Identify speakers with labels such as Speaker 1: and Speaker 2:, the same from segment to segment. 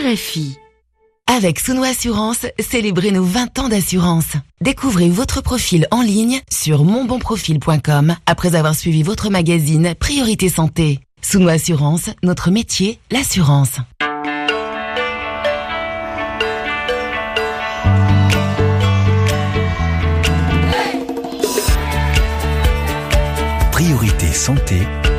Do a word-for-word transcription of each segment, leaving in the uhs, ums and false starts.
Speaker 1: F I. Avec Souno Assurance, célébrez nos vingt ans d'assurance. Découvrez votre profil en ligne sur mon bon profil point com après avoir suivi votre magazine Priorité Santé. Souno Assurance, notre métier, l'assurance.
Speaker 2: Priorité Santé,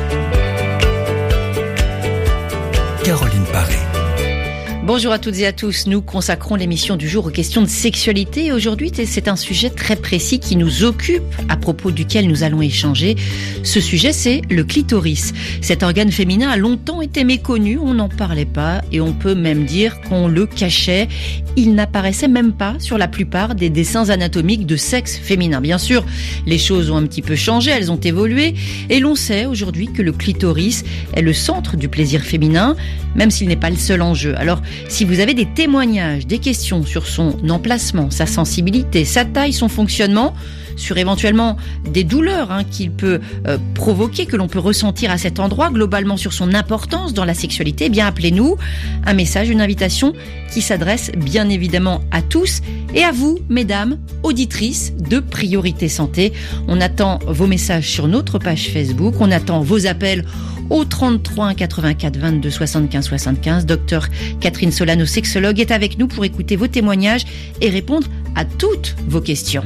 Speaker 2: Caroline Paré.
Speaker 3: Bonjour à toutes et à tous, nous consacrons l'émission du jour aux questions de sexualité et aujourd'hui c'est un sujet très précis qui nous occupe, à propos duquel nous allons échanger. Ce sujet c'est le clitoris. Cet organe féminin a longtemps été méconnu, on n'en parlait pas et on peut même dire qu'on le cachait. Il n'apparaissait même pas sur la plupart des dessins anatomiques de sexe féminin. Bien sûr, les choses ont un petit peu changé, elles ont évolué et l'on sait aujourd'hui que le clitoris est le centre du plaisir féminin, même s'il n'est pas le seul enjeu. Alors, si vous avez des témoignages, des questions sur son emplacement, sa sensibilité, sa taille, son fonctionnement, sur éventuellement des douleurs hein, qu'il peut euh, provoquer, que l'on peut ressentir à cet endroit, globalement sur son importance dans la sexualité, eh bien appelez-nous. Un message, une invitation qui s'adresse bien évidemment à tous et à vous, mesdames, auditrices de Priorité Santé. On attend vos messages sur notre page Facebook, on attend vos appels au trente-trois quatre-vingt-quatre vingt-deux soixante-quinze soixante-quinze. Docteur Catherine Solano, sexologue, est avec nous pour écouter vos témoignages et répondre à toutes vos questions.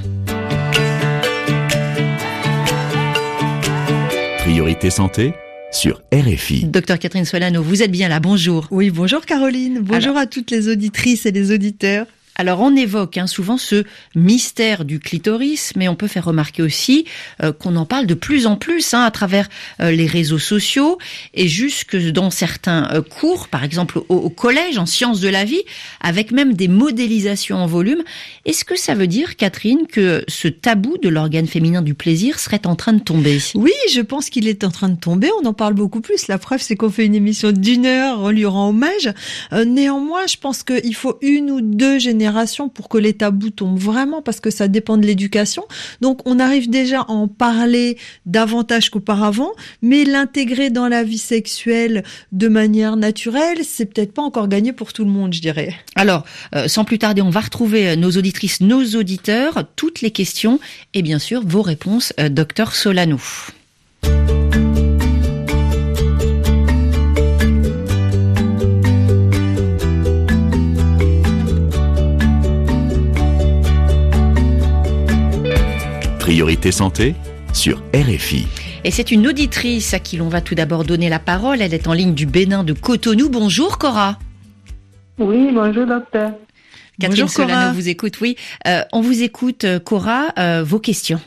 Speaker 2: Priorité Santé sur R F I.
Speaker 3: Docteur Catherine Solano, vous êtes bien là, bonjour.
Speaker 4: Oui, bonjour Caroline, bonjour Alors, à toutes les auditrices et les auditeurs.
Speaker 3: Alors on évoque hein, souvent ce mystère du clitoris, mais on peut faire remarquer aussi euh, qu'on en parle de plus en plus hein, à travers euh, les réseaux sociaux et jusque dans certains euh, cours, par exemple au, au collège, en sciences de la vie, avec même des modélisations en volume. Est-ce que ça veut dire, Catherine, que ce tabou de l'organe féminin du plaisir serait en train de tomber ?
Speaker 4: Oui, je pense qu'il est en train de tomber, on en parle beaucoup plus. La preuve, c'est qu'on fait une émission d'une heure, on lui rend hommage. Euh, néanmoins, je pense qu'il faut une ou deux générations pour que les tabous tombent vraiment, parce que ça dépend de l'éducation. Donc on arrive déjà à en parler davantage qu'auparavant, mais l'intégrer dans la vie sexuelle de manière naturelle, c'est peut-être pas encore gagné pour tout le monde, je dirais.
Speaker 3: Alors, euh, sans plus tarder, on va retrouver nos auditrices, nos auditeurs, toutes les questions et bien sûr vos réponses, euh, docteur Solano.
Speaker 2: Priorité Santé sur R F I.
Speaker 3: Et c'est une auditrice à qui l'on va tout d'abord donner la parole. Elle est en ligne du Bénin de Cotonou. Bonjour Cora.
Speaker 5: Oui, bonjour docteur.
Speaker 3: Catherine
Speaker 4: bonjour, Solano
Speaker 3: Cora. vous écoute, oui. Euh, on vous écoute, Cora, euh, vos questions.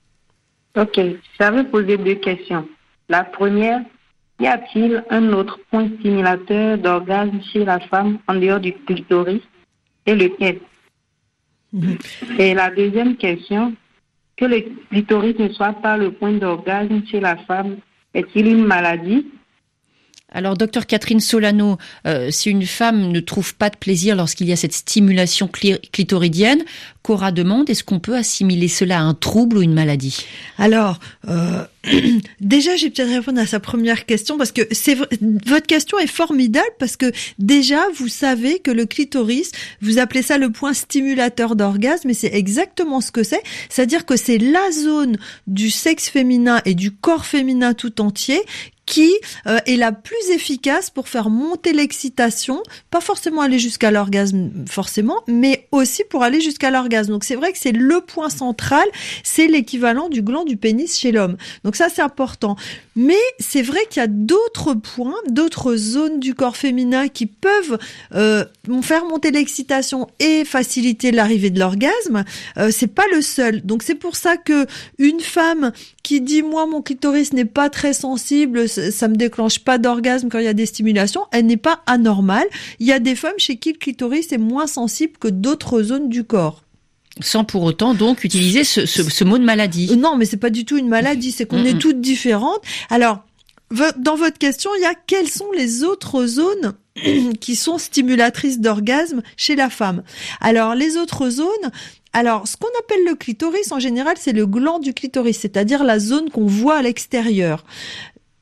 Speaker 5: Ok, j'avais posé deux questions. La première, y a-t-il un autre point stimulateur d'orgasme chez la femme en dehors du clitoris et lequel? Mmh. Et la deuxième question, que le clitoris ne soit pas le point d'orgasme chez la femme, est-il une maladie?
Speaker 3: Alors, docteur Catherine Solano, euh, si une femme ne trouve pas de plaisir lorsqu'il y a cette stimulation cli- clitoridienne, Cora demande, est-ce qu'on peut assimiler cela à un trouble ou une maladie?
Speaker 4: Alors, euh, déjà, je vais peut-être répondre à sa première question, parce que c'est votre question est formidable, parce que déjà, vous savez que le clitoris, vous appelez ça le point stimulateur d'orgasme, et c'est exactement ce que c'est. C'est-à-dire que c'est la zone du sexe féminin et du corps féminin tout entier qui euh, est la plus efficace pour faire monter l'excitation, pas forcément aller jusqu'à l'orgasme forcément, mais aussi pour aller jusqu'à l'orgasme. Donc c'est vrai que c'est le point central, c'est l'équivalent du gland du pénis chez l'homme. Donc ça c'est important. Mais c'est vrai qu'il y a d'autres points, d'autres zones du corps féminin qui peuvent euh, faire monter l'excitation et faciliter l'arrivée de l'orgasme. Euh, c'est pas le seul. Donc c'est pour ça que une femme qui dit moi mon clitoris n'est pas très sensible, ça me déclenche pas d'orgasme quand il y a des stimulations, elle n'est pas anormale. Il y a des femmes chez qui le clitoris est moins sensible que d'autres zones du corps.
Speaker 3: Sans pour autant donc utiliser ce, ce, ce mot de maladie.
Speaker 4: Non, mais c'est pas du tout une maladie, c'est qu'on mm-hmm. est toutes différentes. Alors, dans votre question, il y a quelles sont les autres zones qui sont stimulatrices d'orgasme chez la femme? Alors, les autres zones, alors, ce qu'on appelle le clitoris, en général, c'est le gland du clitoris, c'est-à-dire la zone qu'on voit à l'extérieur.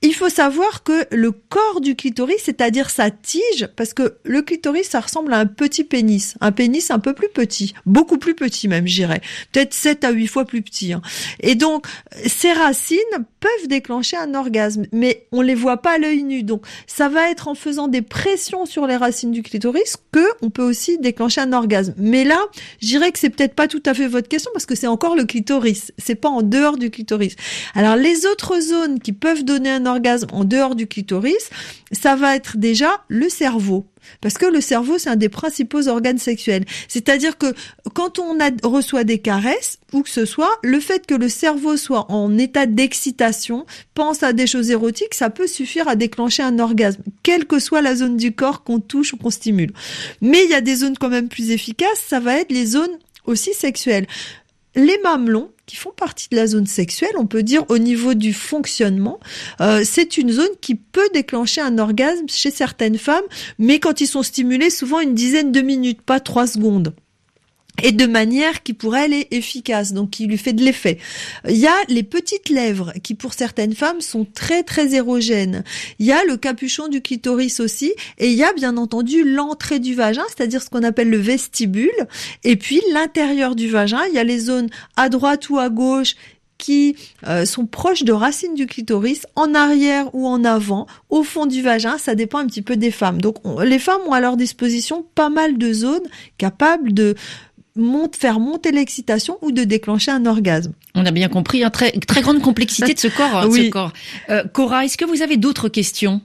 Speaker 4: il faut savoir que le corps du clitoris, c'est-à-dire sa tige, parce que le clitoris, ça ressemble à un petit pénis, un pénis un peu plus petit, beaucoup plus petit même, je dirais, peut-être sept à huit fois plus petit. Hein. Et donc, ces racines peuvent déclencher un orgasme, mais on les voit pas à l'œil nu. Donc, ça va être en faisant des pressions sur les racines du clitoris que on peut aussi déclencher un orgasme. Mais là, je dirais que c'est peut-être pas tout à fait votre question parce que c'est encore le clitoris, c'est pas en dehors du clitoris. Alors, les autres zones qui peuvent donner un orgasme orgasme en dehors du clitoris, ça va être déjà le cerveau. Parce que le cerveau, c'est un des principaux organes sexuels. C'est-à-dire que quand on a, reçoit des caresses, ou que ce soit, le fait que le cerveau soit en état d'excitation, pense à des choses érotiques, ça peut suffire à déclencher un orgasme, quelle que soit la zone du corps qu'on touche ou qu'on stimule. Mais il y a des zones quand même plus efficaces, ça va être les zones aussi sexuelles. Les mamelons, qui font partie de la zone sexuelle, on peut dire au niveau du fonctionnement, euh, c'est une zone qui peut déclencher un orgasme chez certaines femmes, mais quand ils sont stimulés, souvent une dizaine de minutes, pas trois secondes. Et de manière qui pour elle est efficace, donc qui lui fait de l'effet. Il y a les petites lèvres qui pour certaines femmes sont très très érogènes. Il y a le capuchon du clitoris aussi, et il y a bien entendu l'entrée du vagin, c'est-à-dire ce qu'on appelle le vestibule, et puis l'intérieur du vagin, il y a les zones à droite ou à gauche qui euh, sont proches de racines du clitoris, en arrière ou en avant, au fond du vagin, ça dépend un petit peu des femmes. Donc on, les femmes ont à leur disposition pas mal de zones capables de monte, faire monter l'excitation ou de déclencher un orgasme.
Speaker 3: On a bien compris, hein, très, très grande complexité de ce corps.
Speaker 4: Oui.
Speaker 3: Ce corps. Euh, Cora, est-ce que vous avez d'autres questions?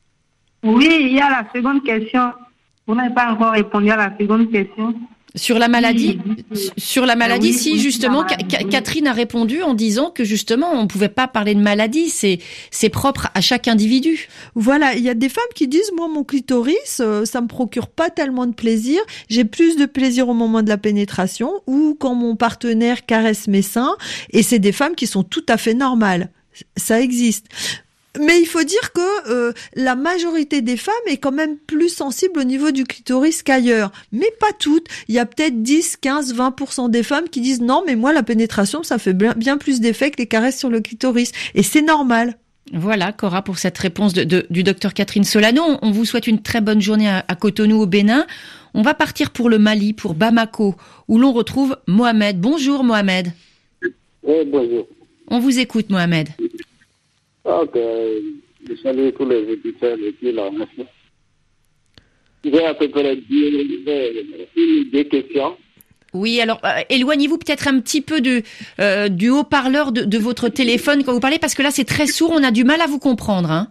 Speaker 5: Oui, il y a la seconde question. Vous n'avez pas encore répondu à la seconde question.
Speaker 3: Sur la maladie,
Speaker 5: oui.
Speaker 3: sur la maladie,
Speaker 5: oui,
Speaker 3: si
Speaker 5: oui,
Speaker 3: justement,
Speaker 5: maladie,
Speaker 3: Ca-
Speaker 5: oui.
Speaker 3: Catherine a répondu en disant que justement, on pouvait pas parler de maladie, c'est, c'est propre à chaque individu.
Speaker 4: Voilà, il y a des femmes qui disent, moi, mon clitoris, euh, ça me procure pas tellement de plaisir. J'ai plus de plaisir au moment de la pénétration ou quand mon partenaire caresse mes seins. Et c'est des femmes qui sont tout à fait normales. Ça existe. Mais il faut dire que euh, la majorité des femmes est quand même plus sensible au niveau du clitoris qu'ailleurs. Mais pas toutes. Il y a peut-être dix, quinze, vingt pour cent des femmes qui disent non, mais moi, la pénétration, ça fait bien, bien plus d'effet que les caresses sur le clitoris. Et c'est normal.
Speaker 3: Voilà, Cora, pour cette réponse de, de, du docteur Catherine Solano. On vous souhaite une très bonne journée à, à Cotonou, au Bénin. On va partir pour le Mali, pour Bamako, où l'on retrouve Mohamed. Bonjour, Mohamed.
Speaker 6: Oui, bonjour.
Speaker 3: On vous écoute, Mohamed.
Speaker 6: Ok, je salue tous les éditeurs et puis là, merci. J'ai à peu près deux, deux questions.
Speaker 3: Oui, alors euh, éloignez-vous peut-être un petit peu de, euh, du haut-parleur de, de votre téléphone quand vous parlez, parce que là c'est très sourd, on a du mal à vous comprendre. Hein.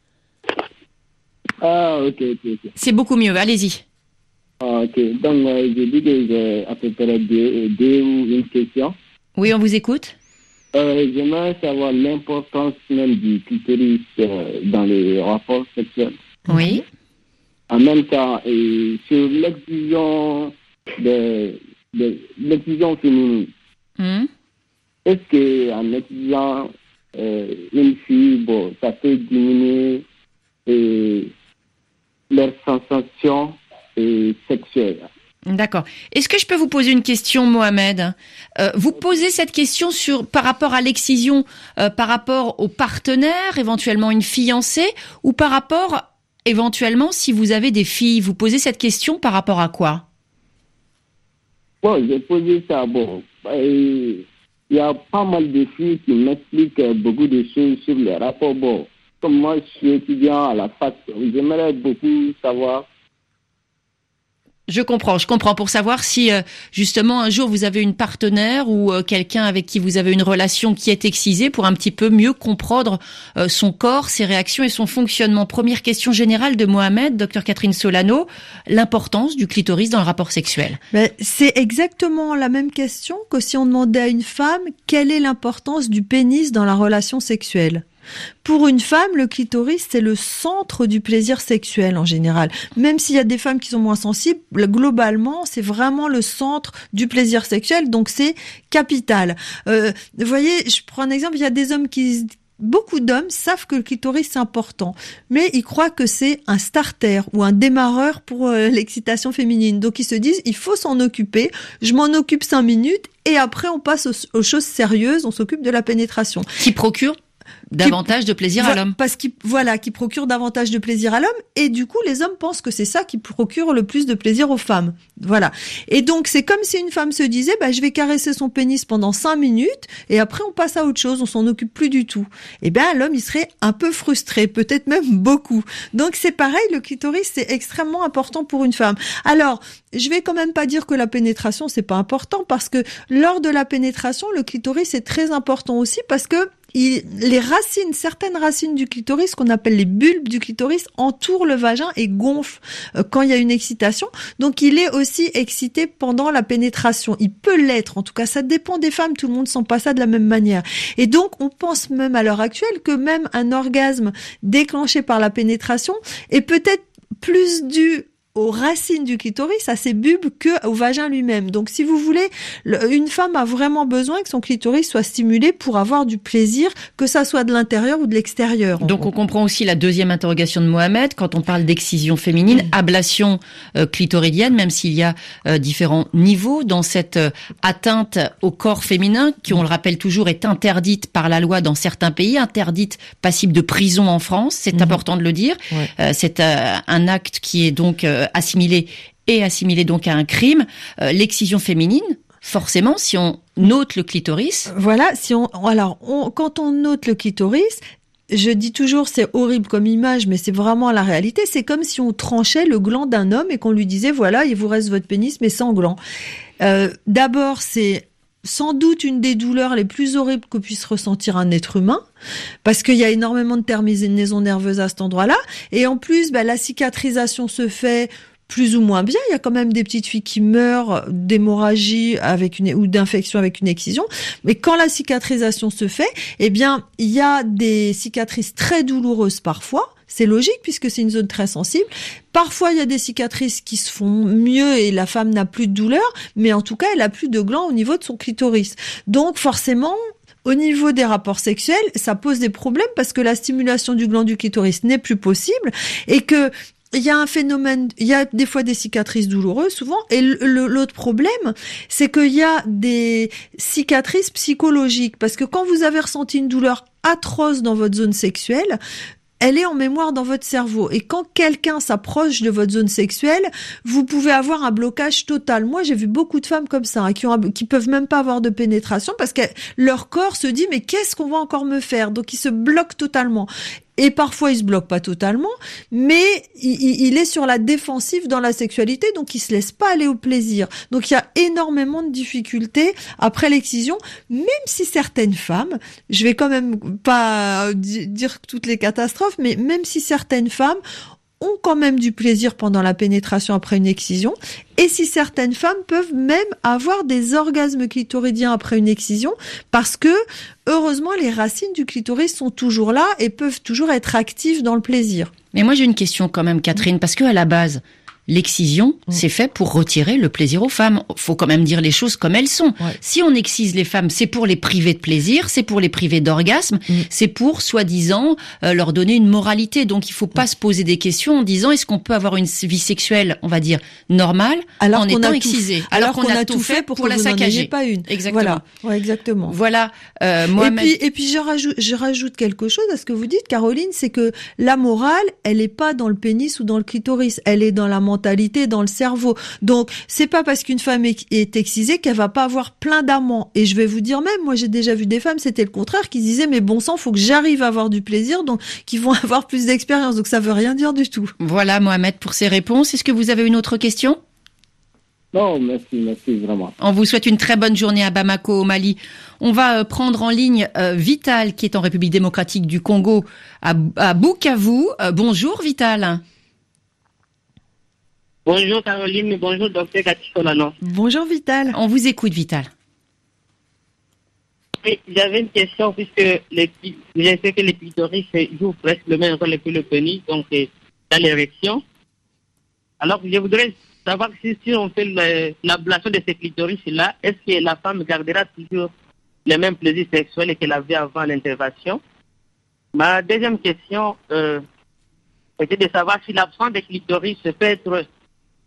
Speaker 6: Ah, ok, ok, ok.
Speaker 3: C'est beaucoup mieux, allez-y.
Speaker 6: Ah, ok, donc euh, j'ai dit que j'ai à peu près deux, deux ou une question.
Speaker 3: Oui, on vous écoute.
Speaker 6: Euh, j'aimerais savoir l'importance même du clitoris euh, dans les rapports sexuels.
Speaker 3: Oui.
Speaker 6: En même temps, et sur l'excision de, de l'excision féminine.
Speaker 3: Mmh.
Speaker 6: Est-ce que en excitant euh, une fille, bon, ça peut diminuer euh, leur sensation euh, sexuelle?
Speaker 3: D'accord. Est-ce que je peux vous poser une question, Mohamed? euh, Vous posez cette question sur par rapport à l'excision, euh, par rapport au partenaire, éventuellement une fiancée, ou par rapport, éventuellement, si vous avez des filles? Vous posez cette question par rapport à quoi?
Speaker 6: Bon, j'ai posé ça. Bon, il y a pas mal de filles qui m'expliquent beaucoup de choses sur les rapports. Bon, comme moi, je suis étudiant à la fac, j'aimerais beaucoup savoir.
Speaker 3: Je comprends, je comprends. Pour savoir si, euh, justement, un jour vous avez une partenaire ou euh, quelqu'un avec qui vous avez une relation qui est excisée, pour un petit peu mieux comprendre euh, son corps, ses réactions et son fonctionnement. Première question générale de Mohamed, docteur Catherine Solano, l'importance du clitoris dans le rapport sexuel.
Speaker 4: Ben, c'est exactement la même question que si on demandait à une femme quelle est l'importance du pénis dans la relation sexuelle. Pour une femme, le clitoris, c'est le centre du plaisir sexuel en général. Même s'il y a des femmes qui sont moins sensibles, globalement, c'est vraiment le centre du plaisir sexuel, donc c'est capital. Euh, vous voyez, je prends un exemple, il y a des hommes qui... Beaucoup d'hommes savent que le clitoris c'est important, mais ils croient que c'est un starter ou un démarreur pour euh, l'excitation féminine. Donc ils se disent, il faut s'en occuper, je m'en occupe cinq minutes et après on passe aux, aux choses sérieuses, on s'occupe de la pénétration.
Speaker 3: Qui procure davantage de plaisir à l'homme.
Speaker 4: Parce qu'il, voilà, qui procure davantage de plaisir à l'homme. Et du coup, les hommes pensent que c'est ça qui procure le plus de plaisir aux femmes. Voilà. Et donc, c'est comme si une femme se disait, bah, je vais caresser son pénis pendant cinq minutes et après, on passe à autre chose, on s'en occupe plus du tout. Eh bien, l'homme, il serait un peu frustré, peut-être même beaucoup. Donc, c'est pareil, le clitoris, c'est extrêmement important pour une femme. Alors, je vais quand même pas dire que la pénétration, c'est pas important parce que lors de la pénétration, le clitoris est très important aussi parce que Il, les racines, certaines racines du clitoris, qu'on appelle les bulbes du clitoris, entourent le vagin et gonflent euh, quand il y a une excitation. Donc, il est aussi excité pendant la pénétration. Il peut l'être. En tout cas, ça dépend des femmes. Tout le monde sent pas ça de la même manière. Et donc, on pense même à l'heure actuelle que même un orgasme déclenché par la pénétration est peut-être plus dû aux racines du clitoris, à ses bulbes, que au vagin lui-même. Donc, si vous voulez, le, une femme a vraiment besoin que son clitoris soit stimulé pour avoir du plaisir, que ça soit de l'intérieur ou de l'extérieur.
Speaker 3: Donc, on comprend aussi la deuxième interrogation de Mohamed quand on parle d'excision féminine, mmh. ablation euh, clitoridienne, même s'il y a euh, différents niveaux dans cette euh, atteinte au corps féminin, qui, on le rappelle toujours, est interdite par la loi dans certains pays, interdite, passible de prison en France. C'est mmh. important de le dire. Ouais. Euh, c'est euh, un acte qui est donc euh, assimilé et assimilé donc à un crime. Euh, l'excision féminine, forcément, si on note le clitoris.
Speaker 4: Voilà, si on, alors, on, quand on note le clitoris, je dis toujours, c'est horrible comme image, mais c'est vraiment la réalité. C'est comme si on tranchait le gland d'un homme et qu'on lui disait, voilà, il vous reste votre pénis, mais sans gland. Euh, d'abord, c'est sans doute une des douleurs les plus horribles que puisse ressentir un être humain, parce qu'il y a énormément de terminaisons nerveuses à cet endroit-là, et en plus, bah, la cicatrisation se fait plus ou moins bien. Il y a quand même des petites filles qui meurent d'hémorragie avec une, ou d'infection avec une excision, mais quand la cicatrisation se fait, eh bien, il y a des cicatrices très douloureuses parfois. C'est logique puisque c'est une zone très sensible. Parfois, il y a des cicatrices qui se font mieux et la femme n'a plus de douleur, mais en tout cas, elle a plus de gland au niveau de son clitoris. Donc, forcément, au niveau des rapports sexuels, ça pose des problèmes parce que la stimulation du gland du clitoris n'est plus possible et que il y a un phénomène, il y a des fois des cicatrices douloureuses souvent, et le, l'autre problème, c'est qu'il y a des cicatrices psychologiques, parce que quand vous avez ressenti une douleur atroce dans votre zone sexuelle, elle est en mémoire dans votre cerveau. Et quand quelqu'un s'approche de votre zone sexuelle, vous pouvez avoir un blocage total. Moi, j'ai vu beaucoup de femmes comme ça, hein, qui ont, qui peuvent même pas avoir de pénétration parce que leur corps se dit, mais qu'est-ce qu'on va encore me faire? Donc, ils se bloquent totalement. Et parfois, il se bloque pas totalement, mais il, il est sur la défensive dans la sexualité, donc il se laisse pas aller au plaisir. Donc il y a énormément de difficultés après l'excision, même si certaines femmes, je vais quand même pas dire toutes les catastrophes, mais même si certaines femmes ont quand même du plaisir pendant la pénétration après une excision, et si certaines femmes peuvent même avoir des orgasmes clitoridiens après une excision, parce que, heureusement, les racines du clitoris sont toujours là et peuvent toujours être actives dans le plaisir.
Speaker 3: Mais moi, j'ai une question quand même, Catherine, parce que à la base, l'excision, mmh. c'est fait pour retirer le plaisir aux femmes. Faut quand même dire les choses comme elles sont. Ouais. Si on excise les femmes, c'est pour les priver de plaisir, c'est pour les priver d'orgasme, mmh. c'est pour, soi-disant, euh, leur donner une moralité. Donc, il faut pas mmh. se poser des questions en disant est-ce qu'on peut avoir une vie sexuelle, on va dire, normale,
Speaker 4: alors
Speaker 3: en
Speaker 4: qu'on
Speaker 3: étant
Speaker 4: a
Speaker 3: excisé.
Speaker 4: Tout, alors, alors qu'on, qu'on a tout fait pour, pour que la saccager. Pas une.
Speaker 3: Exactement.
Speaker 4: Voilà. Ouais, exactement.
Speaker 3: Voilà. Euh, Mohamed...
Speaker 4: Et puis, et puis, je rajoute, je rajoute quelque chose à ce que vous dites, Caroline, c'est que la morale, elle est pas dans le pénis ou dans le clitoris, elle est dans la mentalité, dans le cerveau. Donc, c'est pas parce qu'une femme est, est excisée qu'elle va pas avoir plein d'amants. Et je vais vous dire même, moi j'ai déjà vu des femmes, c'était le contraire, qui disaient, mais bon sang, faut que j'arrive à avoir du plaisir, donc qui vont avoir plus d'expérience. Donc ça veut rien dire du tout.
Speaker 3: Voilà, Mohamed, pour ces réponses. Est-ce que vous avez une autre question?
Speaker 6: Non, merci, merci vraiment.
Speaker 3: On vous souhaite une très bonne journée à Bamako, au Mali. On va euh, prendre en ligne euh, Vital, qui est en République démocratique du Congo, à, à Bukavu. Euh, bonjour, Vital.
Speaker 7: Bonjour Caroline, bonjour docteur Katisolano.
Speaker 4: Bonjour Vital.
Speaker 3: On vous écoute Vital.
Speaker 7: Oui, j'avais une question puisque les, je sais que les clitoris jouent presque le même rôle que le pénis, donc dans l'érection. Alors je voudrais savoir si, si on fait le, l'ablation de ces clitoris-là, est-ce que la femme gardera toujours le même plaisir sexuel qu'elle avait avant l'intervention? Ma deuxième question euh, était de savoir si l'absence de clitoris peut être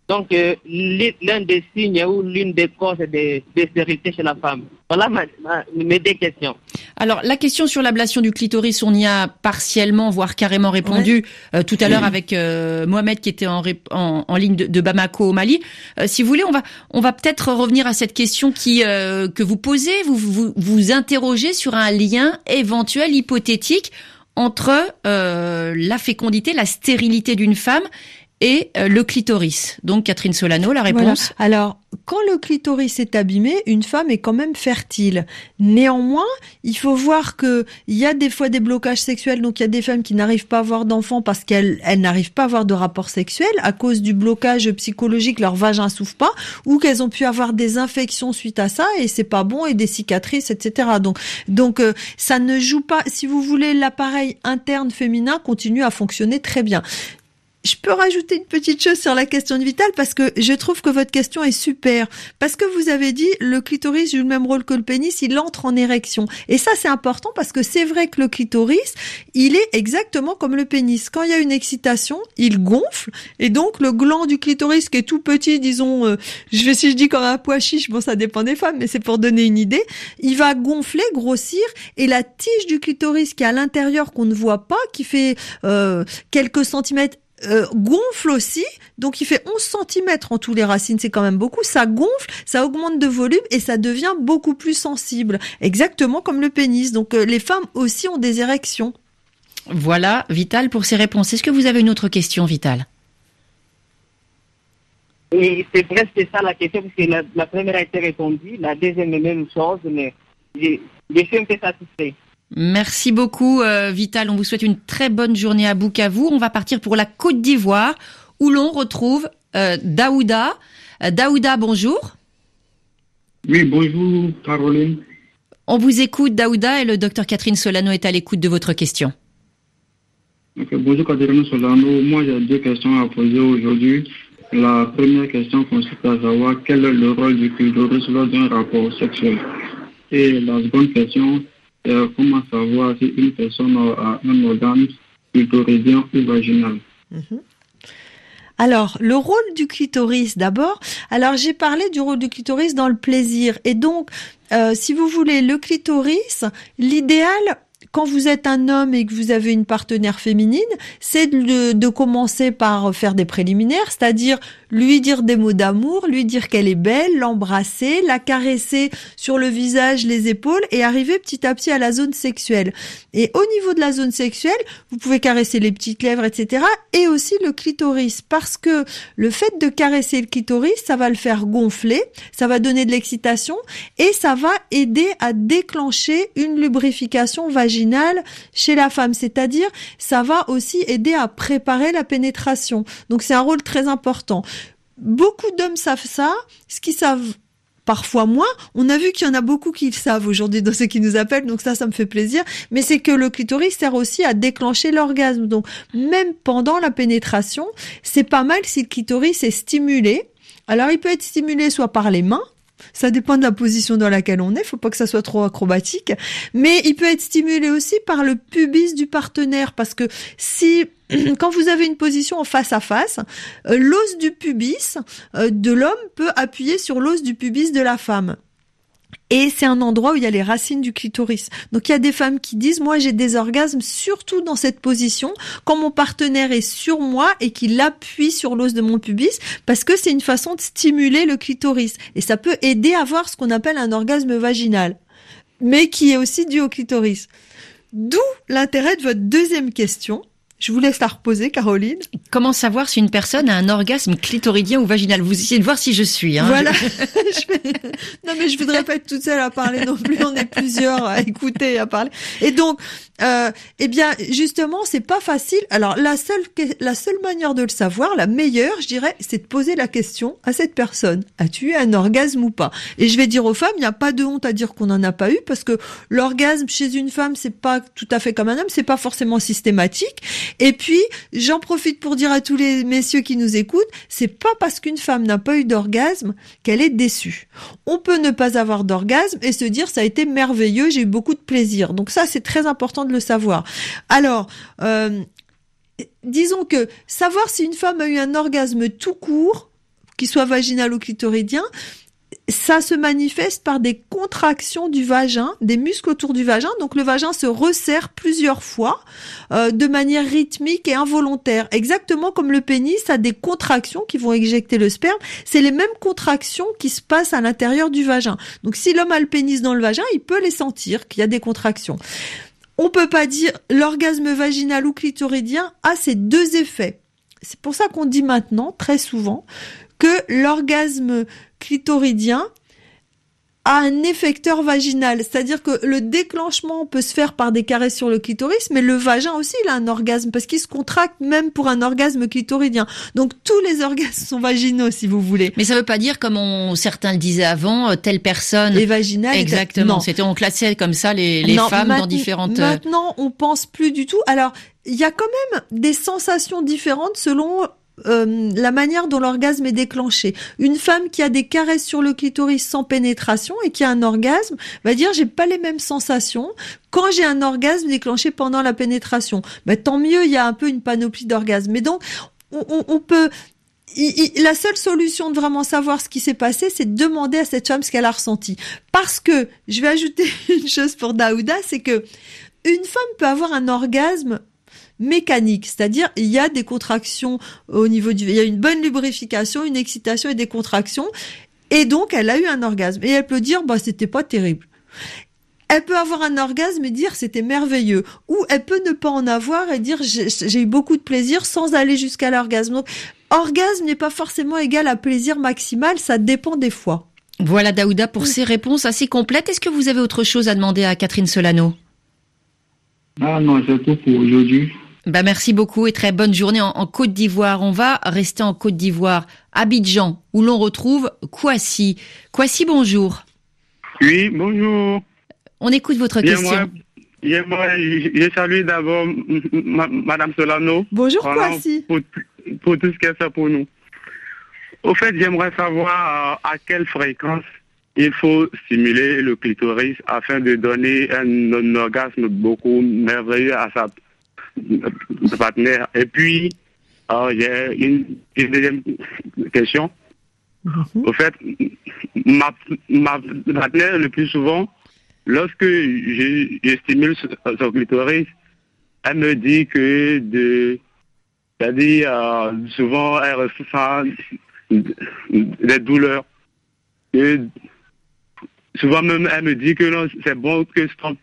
Speaker 7: donc euh, l'un des signes ou l'une des causes de, de stérilité chez la femme. Voilà ma, ma, mes deux questions.
Speaker 3: Alors, la question sur l'ablation du clitoris, on y a partiellement, voire carrément répondu ouais. euh, tout à l'heure avec euh, Mohamed qui était en, en, en ligne de, de Bamako au Mali. Euh, si vous voulez, on va, on va peut-être revenir à cette question qui, euh, que vous posez. Vous, vous vous interrogez sur un lien éventuel, hypothétique, entre euh, la fécondité, la stérilité d'une femme et euh, le clitoris. Donc, Catherine Solano, la réponse.
Speaker 4: Voilà. Alors, quand le clitoris est abîmé, une femme est quand même fertile. Néanmoins, il faut voir que il y a des fois des blocages sexuels, donc il y a des femmes qui n'arrivent pas à avoir d'enfants parce qu'elles elles n'arrivent pas à avoir de rapport sexuel à cause du blocage psychologique, leur vagin s'ouvre pas, ou qu'elles ont pu avoir des infections suite à ça et c'est pas bon et des cicatrices, et cetera. Donc, donc euh, ça ne joue pas. Si vous voulez, l'appareil interne féminin continue à fonctionner très bien. Je peux rajouter une petite chose sur la question de Vital parce que je trouve que votre question est super. Parce que vous avez dit le clitoris joue le même rôle que le pénis, il entre en érection. Et ça, c'est important parce que c'est vrai que le clitoris, il est exactement comme le pénis. Quand il y a une excitation, il gonfle et donc le gland du clitoris qui est tout petit, disons, euh, je vais si je dis comme un pois chiche, bon ça dépend des femmes, mais c'est pour donner une idée, il va gonfler, grossir et la tige du clitoris qui est à l'intérieur qu'on ne voit pas, qui fait euh, quelques centimètres, Euh, gonfle aussi, donc il fait onze centimètres en tous les racines, c'est quand même beaucoup, ça gonfle, ça augmente de volume et ça devient beaucoup plus sensible, exactement comme le pénis, donc euh, les femmes aussi ont des érections.
Speaker 3: Voilà, Vital, pour ces réponses. Est-ce que vous avez une autre question, Vital ?
Speaker 7: Et c'est presque ça la question, parce que la, la première a été répondue, la deuxième est même chose, mais je, je suis un peu satisfait.
Speaker 3: Merci beaucoup, euh, Vital. On vous souhaite une très bonne journée à Bukavu. On va partir pour la Côte d'Ivoire, où l'on retrouve euh, Daouda. Euh, Daouda, bonjour.
Speaker 8: Oui, bonjour, Caroline.
Speaker 3: On vous écoute, Daouda, et le docteur Catherine Solano est à l'écoute de votre question.
Speaker 8: Okay, bonjour, Catherine Solano. Moi, j'ai deux questions à poser aujourd'hui. La première question consiste à savoir quel est le rôle du clitoris lors d'un rapport sexuel. Et la seconde question, Euh, comment savoir si une personne a un organe clitoridien ou vaginal.
Speaker 4: Mmh. Alors, le rôle du clitoris d'abord. Alors, j'ai parlé du rôle du clitoris dans le plaisir. Et donc, euh, si vous voulez, le clitoris, l'idéal, quand vous êtes un homme et que vous avez une partenaire féminine, c'est de, de commencer par faire des préliminaires, c'est-à-dire lui dire des mots d'amour, lui dire qu'elle est belle, l'embrasser, la caresser sur le visage, les épaules et arriver petit à petit à la zone sexuelle. Et au niveau de la zone sexuelle, vous pouvez caresser les petites lèvres, et cetera. Et aussi le clitoris, parce que le fait de caresser le clitoris, ça va le faire gonfler, ça va donner de l'excitation et ça va aider à déclencher une lubrification vaginale chez la femme. C'est-à-dire, ça va aussi aider à préparer la pénétration. Donc c'est un rôle très important. Beaucoup d'hommes savent ça, ce qu'ils savent parfois moins. On a vu qu'il y en a beaucoup qui le savent aujourd'hui dans ceux qui nous appellent, donc ça, ça me fait plaisir. Mais c'est que le clitoris sert aussi à déclencher l'orgasme. Donc même pendant la pénétration, c'est pas mal si le clitoris est stimulé. Alors il peut être stimulé soit par les mains, ça dépend de la position dans laquelle on est, faut pas que ça soit trop acrobatique, mais il peut être stimulé aussi par le pubis du partenaire, parce que si quand vous avez une position en face à face, euh, l'os du pubis euh, de l'homme peut appuyer sur l'os du pubis de la femme. Et c'est un endroit où il y a les racines du clitoris. Donc il y a des femmes qui disent, moi j'ai des orgasmes surtout dans cette position, quand mon partenaire est sur moi et qu'il appuie sur l'os de mon pubis, parce que c'est une façon de stimuler le clitoris. Et ça peut aider à avoir ce qu'on appelle un orgasme vaginal, mais qui est aussi dû au clitoris. D'où l'intérêt de votre deuxième question. Je vous laisse la reposer, Caroline.
Speaker 3: Comment savoir si une personne a un orgasme clitoridien ou vaginal ? Vous essayez de voir si je suis. Hein.
Speaker 4: Voilà. je vais... Non, mais je voudrais pas être toute seule à parler non plus. On est plusieurs à écouter et à parler. Et donc, euh, eh bien, justement, c'est pas facile. Alors, la seule, la seule manière de le savoir, la meilleure, je dirais, c'est de poser la question à cette personne. As-tu eu un orgasme ou pas ? Et je vais dire aux femmes, il n'y a pas de honte à dire qu'on n'en a pas eu, parce que l'orgasme chez une femme, c'est pas tout à fait comme un homme, c'est pas forcément systématique. Et puis, j'en profite pour dire à tous les messieurs qui nous écoutent, c'est pas parce qu'une femme n'a pas eu d'orgasme qu'elle est déçue. On peut ne pas avoir d'orgasme et se dire ça a été merveilleux, j'ai eu beaucoup de plaisir. Donc ça, c'est très important de le savoir. Alors, euh, disons que savoir si une femme a eu un orgasme tout court, qu'il soit vaginal ou clitoridien, ça se manifeste par des contractions du vagin, des muscles autour du vagin. Donc le vagin se resserre plusieurs fois euh, de manière rythmique et involontaire. Exactement comme le pénis a des contractions qui vont éjecter le sperme. C'est les mêmes contractions qui se passent à l'intérieur du vagin. Donc si l'homme a le pénis dans le vagin, il peut les sentir, qu'il y a des contractions. On peut pas dire l'orgasme vaginal ou clitoridien a ces deux effets. C'est pour ça qu'on dit maintenant, très souvent, que l'orgasme clitoridien a un effecteur vaginal. C'est-à-dire que le déclenchement peut se faire par des caresses sur le clitoris, mais le vagin aussi, il a un orgasme, parce qu'il se contracte même pour un orgasme clitoridien. Donc, tous les orgasmes sont vaginaux, si vous voulez.
Speaker 3: Mais ça veut pas dire, comme on, certains le disaient avant, telle personne...
Speaker 4: est vaginale.
Speaker 3: Exactement. C'était, on classait comme ça les, les
Speaker 4: non,
Speaker 3: femmes
Speaker 4: maintenant,
Speaker 3: dans différentes...
Speaker 4: Maintenant, on pense plus du tout. Alors, il y a quand même des sensations différentes selon... Euh, la manière dont l'orgasme est déclenché. Une femme qui a des caresses sur le clitoris sans pénétration et qui a un orgasme va dire j'ai pas les mêmes sensations quand j'ai un orgasme déclenché pendant la pénétration. Ben, tant mieux, il y a un peu une panoplie d'orgasmes. Mais donc on, on, on peut il, il, la seule solution de vraiment savoir ce qui s'est passé, c'est de demander à cette femme ce qu'elle a ressenti. Parce que je vais ajouter une chose pour Daouda, c'est que une femme peut avoir un orgasme mécanique, c'est-à-dire il y a des contractions au niveau du, il y a une bonne lubrification, une excitation et des contractions, et donc elle a eu un orgasme et elle peut dire bah c'était pas terrible. Elle peut avoir un orgasme et dire c'était merveilleux, ou elle peut ne pas en avoir et dire j'ai, j'ai eu beaucoup de plaisir sans aller jusqu'à l'orgasme. Donc orgasme n'est pas forcément égal à plaisir maximal, ça dépend des fois.
Speaker 3: Voilà Daouda pour ces réponses assez complètes. Est-ce que vous avez autre chose à demander à Catherine Solano?
Speaker 8: Ah non, c'est tout pour aujourd'hui.
Speaker 3: Bah merci beaucoup et très bonne journée en, en Côte d'Ivoire. On va rester en Côte d'Ivoire, Abidjan, où l'on retrouve Kwasi. Kwasi, bonjour.
Speaker 9: Oui, bonjour.
Speaker 3: On écoute votre
Speaker 9: bien
Speaker 3: question.
Speaker 9: Moi, bien moi, je, je salue d'abord ma, Madame Solano.
Speaker 4: Bonjour Kwasi.
Speaker 9: Pour, pour tout ce qu'elle fait pour nous. Au fait, j'aimerais savoir à, à quelle fréquence il faut stimuler le clitoris afin de donner un, un orgasme beaucoup merveilleux à sa partenaire. Et puis, euh, j'ai une, une deuxième question. Mm-hmm. Au fait, ma, ma partenaire, le plus souvent, lorsque je, je stimule son clitoris, elle me dit que de, c'est-à-dire, euh, souvent, elle ressent des douleurs. Et souvent même, elle me dit que non, c'est bon que stop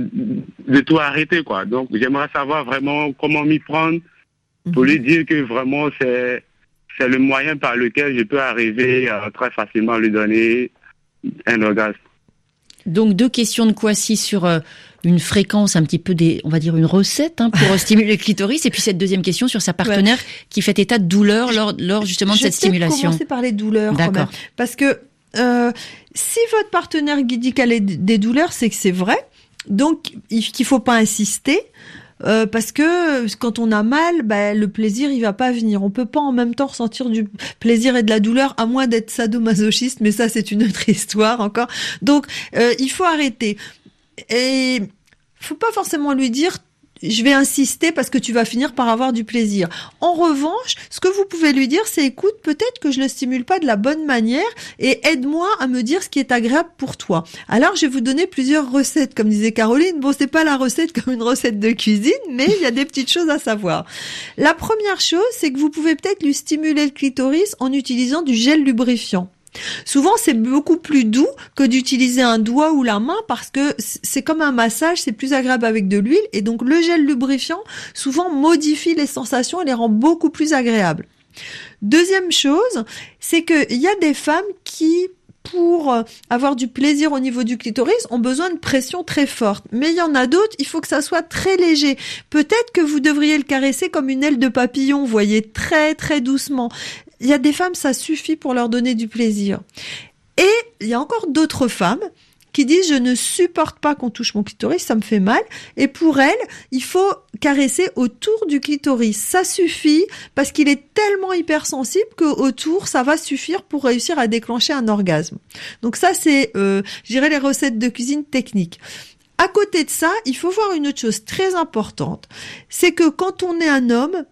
Speaker 9: de tout arrêter, quoi. Donc, j'aimerais savoir vraiment comment m'y prendre pour lui dire que vraiment c'est c'est le moyen par lequel je peux arriver à très facilement lui donner un orgasme.
Speaker 3: Donc, deux questions de Kwasi sur euh, une fréquence, un petit peu des, on va dire une recette hein, pour stimuler le clitoris, et puis cette deuxième question sur sa partenaire ouais. qui fait état de douleur lors, lors justement de
Speaker 4: je
Speaker 3: cette stimulation.
Speaker 4: Je vais commencer par les douleurs.
Speaker 3: D'accord.
Speaker 4: Quand même, parce que euh, si votre partenaire dit qu'elle a des douleurs, c'est que c'est vrai. Donc, il faut pas insister. Euh, parce que quand on a mal, bah, le plaisir il va pas venir. On peut pas en même temps ressentir du plaisir et de la douleur, à moins d'être sadomasochiste, mais ça c'est une autre histoire encore. Donc euh, il faut arrêter. Et faut pas forcément lui dire je vais insister parce que tu vas finir par avoir du plaisir. En revanche, ce que vous pouvez lui dire, c'est écoute, peut-être que je le stimule pas de la bonne manière et aide-moi à me dire ce qui est agréable pour toi. Alors, je vais vous donner plusieurs recettes, comme disait Caroline. Bon, c'est pas la recette comme une recette de cuisine, mais il y a des petites choses à savoir. La première chose, c'est que vous pouvez peut-être lui stimuler le clitoris en utilisant du gel lubrifiant. Souvent, c'est beaucoup plus doux que d'utiliser un doigt ou la main parce que c'est comme un massage, c'est plus agréable avec de l'huile et donc le gel lubrifiant souvent modifie les sensations et les rend beaucoup plus agréables. Deuxième chose, c'est qu'il y a des femmes qui, pour avoir du plaisir au niveau du clitoris, ont besoin de pression très forte. Mais il y en a d'autres, il faut que ça soit très léger. Peut-être que vous devriez le caresser comme une aile de papillon, vous voyez, très très doucement. Il y a des femmes, ça suffit pour leur donner du plaisir. Et il y a encore d'autres femmes qui disent « je ne supporte pas qu'on touche mon clitoris, ça me fait mal ». Et pour elles, il faut caresser autour du clitoris. Ça suffit parce qu'il est tellement hypersensible qu'autour, ça va suffire pour réussir à déclencher un orgasme. Donc ça, c'est, euh, je dirais, les recettes de cuisine techniques. À côté de ça, il faut voir une autre chose très importante. C'est que quand on est un homme,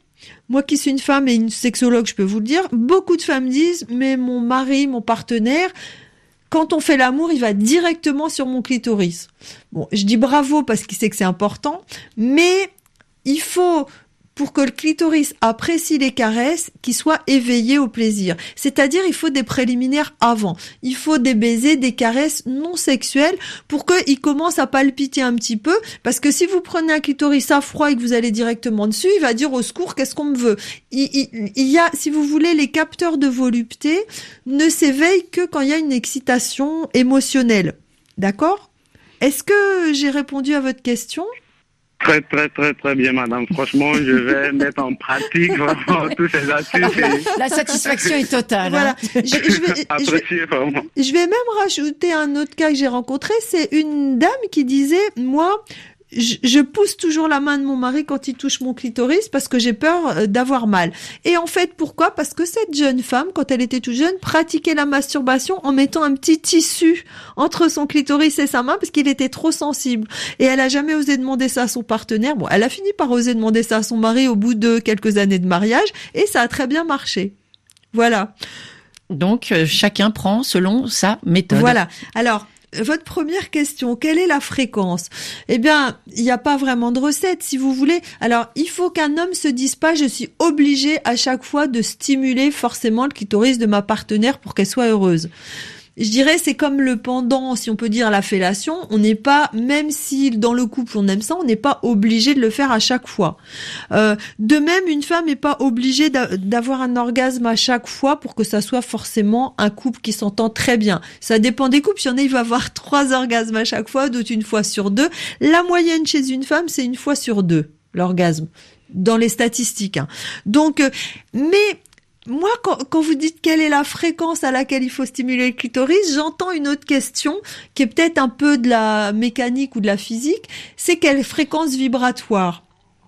Speaker 4: Moi qui suis une femme et une sexologue, je peux vous le dire, beaucoup de femmes disent, mais mon mari, mon partenaire, quand on fait l'amour, il va directement sur mon clitoris. Bon, je dis bravo parce qu'il sait que c'est important, mais il faut, pour que le clitoris apprécie les caresses, qu'il soit éveillé au plaisir. C'est-à-dire, il faut des préliminaires avant. Il faut des baisers, des caresses non sexuelles pour qu'il commence à palpiter un petit peu. Parce que si vous prenez un clitoris à froid et que vous allez directement dessus, il va dire au secours, qu'est-ce qu'on me veut? Il, il, il y a, si vous voulez, les capteurs de volupté ne s'éveillent que quand il y a une excitation émotionnelle. D'accord? Est-ce que j'ai répondu à votre question?
Speaker 9: Très, très, très, très bien, madame. Franchement, je vais mettre en pratique vraiment tous ces astuces. Et...
Speaker 3: La satisfaction est totale.
Speaker 4: Voilà.
Speaker 3: Hein.
Speaker 4: Je, je, vais,
Speaker 9: Apprécié, vraiment.
Speaker 4: je, je vais même rajouter un autre cas que j'ai rencontré. C'est une dame qui disait, moi, je, je pousse toujours la main de mon mari quand il touche mon clitoris parce que j'ai peur d'avoir mal. Et en fait, pourquoi? Parce que cette jeune femme, quand elle était toute jeune, pratiquait la masturbation en mettant un petit tissu entre son clitoris et sa main parce qu'il était trop sensible. Et elle a jamais osé demander ça à son partenaire. Bon, elle a fini par oser demander ça à son mari au bout de quelques années de mariage et ça a très bien marché. Voilà.
Speaker 3: Donc, euh, chacun prend selon sa méthode.
Speaker 4: Voilà. Alors, votre première question, quelle est la fréquence? Eh bien, il n'y a pas vraiment de recette, si vous voulez. Alors, il faut qu'un homme se dise pas, je suis obligé à chaque fois de stimuler forcément le clitoris de ma partenaire pour qu'elle soit heureuse. Je dirais, c'est comme le pendant, si on peut dire, la fellation. On n'est pas, même si dans le couple on aime ça, on n'est pas obligé de le faire à chaque fois. Euh, de même, une femme n'est pas obligée d'avoir un orgasme à chaque fois pour que ça soit forcément un couple qui s'entend très bien. Ça dépend des couples. Il y en a, il va avoir trois orgasmes à chaque fois, d'autres une fois sur deux. La moyenne chez une femme, c'est une fois sur deux, l'orgasme, dans les statistiques. Hein. Donc, euh, mais... Moi, quand, quand vous dites quelle est la fréquence à laquelle il faut stimuler le clitoris, j'entends une autre question qui est peut-être un peu de la mécanique ou de la physique, c'est quelle fréquence vibratoire.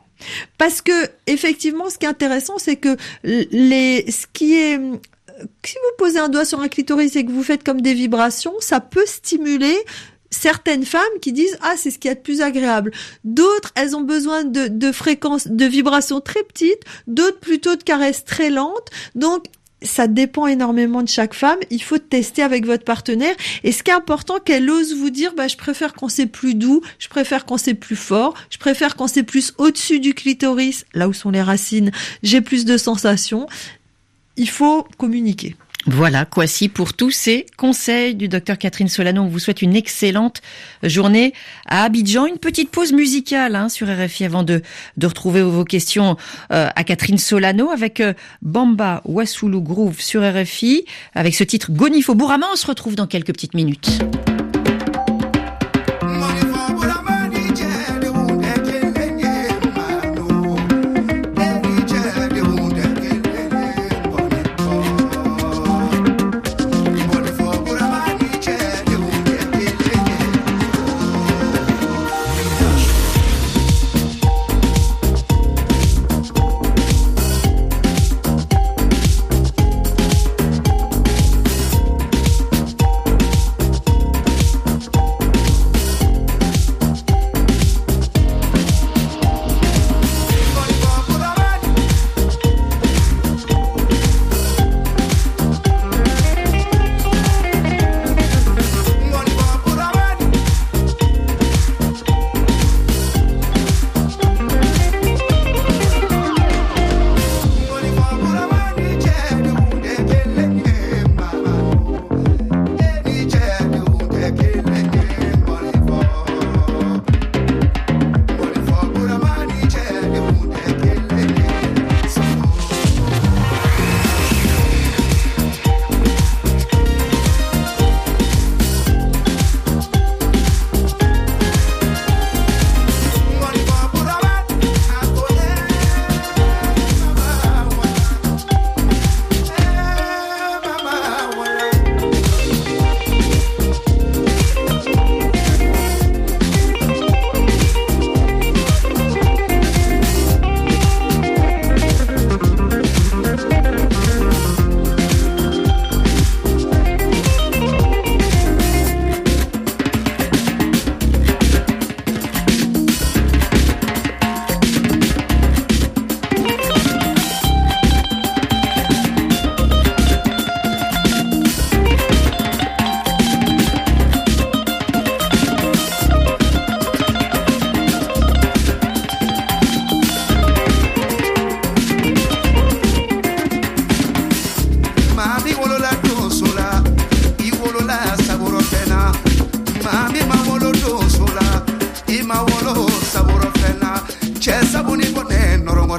Speaker 4: Parce que, effectivement, ce qui est intéressant, c'est que les, ce qui est, si vous posez un doigt sur un clitoris et que vous faites comme des vibrations, ça peut stimuler certaines femmes qui disent « Ah, c'est ce qu'il y a de plus agréable ». D'autres, elles ont besoin de, de fréquences, de vibrations très petites, d'autres plutôt de caresses très lentes. Donc, ça dépend énormément de chaque femme. Il faut tester avec votre partenaire. Et ce qui est important, qu'elle ose vous dire bah, « Je préfère quand c'est plus doux, je préfère quand c'est plus fort, je préfère quand c'est plus au-dessus du clitoris, là où sont les racines, j'ai plus de sensations ». Il faut communiquer.
Speaker 3: Voilà, Kwasi, pour tous ces conseils du docteur Catherine Solano. On vous souhaite une excellente journée à Abidjan. Une petite pause musicale hein, sur R F I avant de, de retrouver vos questions euh, à Catherine Solano avec euh, Bamba Wassoulou Groove sur R F I avec ce titre Gonifo Bourama. On se retrouve dans quelques petites minutes.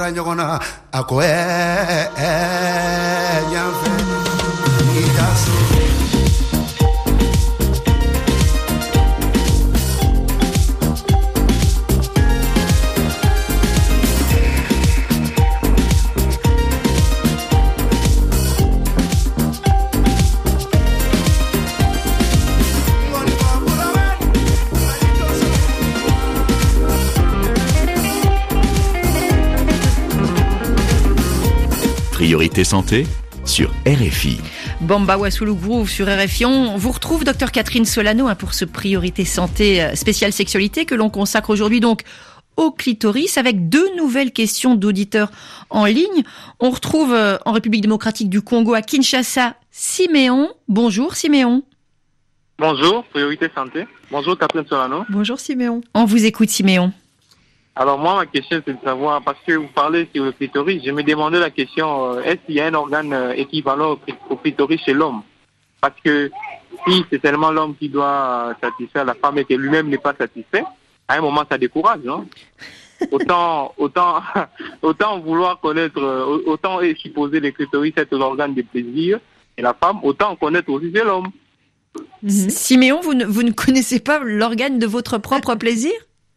Speaker 10: la nyogona ako eh eh yanfe itaso.
Speaker 2: Priorité santé sur R F I.
Speaker 3: Bamba Wassoulou Groove sur R F I. On vous retrouve docteur Catherine Solano hein, pour ce Priorité santé spéciale sexualité que l'on consacre aujourd'hui donc au clitoris avec deux nouvelles questions d'auditeurs en ligne. On retrouve euh, en République démocratique du Congo à Kinshasa Siméon. Bonjour Siméon.
Speaker 11: Bonjour, Priorité santé. Bonjour Catherine Solano.
Speaker 4: Bonjour Siméon.
Speaker 3: On vous écoute Siméon.
Speaker 11: Alors moi, ma question, c'est de savoir, parce que vous parlez sur le clitoris, je me demandais la question, euh, est-ce qu'il y a un organe euh, équivalent au, au clitoris chez l'homme? Parce que si c'est seulement l'homme qui doit euh, satisfaire la femme et que lui-même n'est pas satisfait, à un moment, ça décourage, non? Autant, autant, autant vouloir connaître, euh, autant supposer le clitoris être l'organe de plaisir et la femme, autant connaître aussi c'est l'homme.
Speaker 3: Mm-hmm. Siméon, vous ne, vous ne connaissez pas l'organe de votre propre plaisir?